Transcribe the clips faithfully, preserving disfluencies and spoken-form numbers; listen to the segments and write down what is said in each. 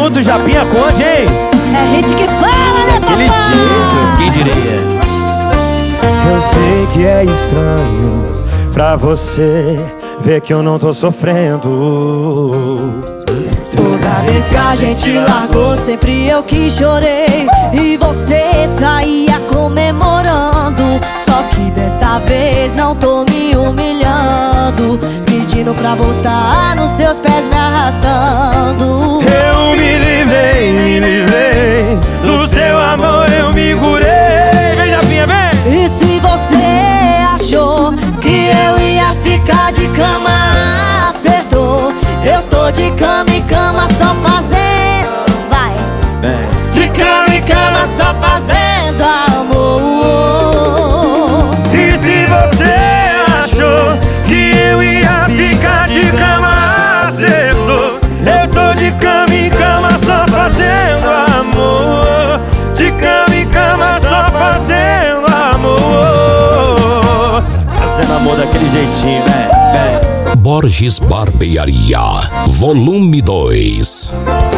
Benuto Japinha Conde, hein? É hit que fala, né, Daquele papai? jeito, quem diria? Eu sei que é estranho pra você ver que eu não tô sofrendo. Toda vez que a gente largou, sempre eu que chorei e você saía comemorando. Só que dessa vez não tô me humilhando, pedindo pra voltar nos seus pés me arrastando. Eu me livrei, me livrei do seu amor, eu me curei. Vem, Japinha, vem! E se você achou que eu ia ficar de cama, acertou. Eu tô de cama em cama só fazendo, vai, Vem. de cama em cama só fazendo amor. E se você achou que eu ia ficar de cama, acertou. Eu tô de cama em cama só fazendo amor. De cama em cama só fazendo amor. Fazendo amor daquele jeitinho, né? Vem. Borges Barbearia, volume dois.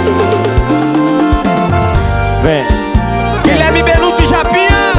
Vem. Guilherme Benuto Japinha.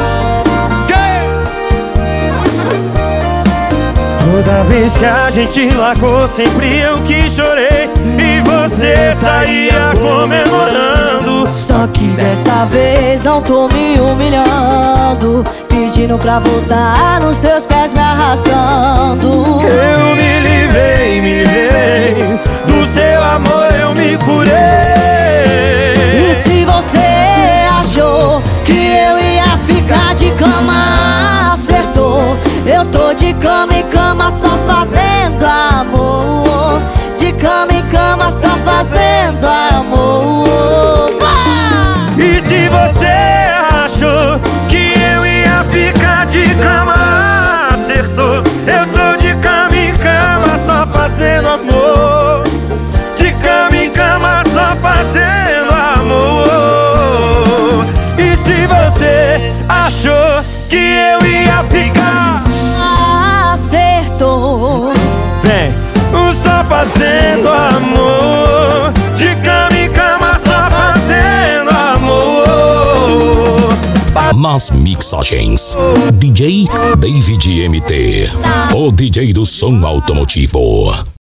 Toda vez que a gente largou, sempre eu que chorei e você saía comemorando. Só que dessa vez não tô me humilhando, pedindo pra voltar nos seus pés me arrastando. Eu me livrei, me livrei do seu amor, eu me curei. E se você achou que eu ia ficar de cama, acertou. Eu tô de cama em cama só fazendo amor. De cama em cama só fazendo amor. E se você achou que eu ia ficar de cama, acertou. Eu tô de cama em cama só fazendo amor. De cama em cama só fazendo amor. E se você achou que eu ia ficar, acertou. vem, só fazendo amor. De cama em cama só fazendo amor. Nas mixagens, D J David M T, o D J do som automotivo.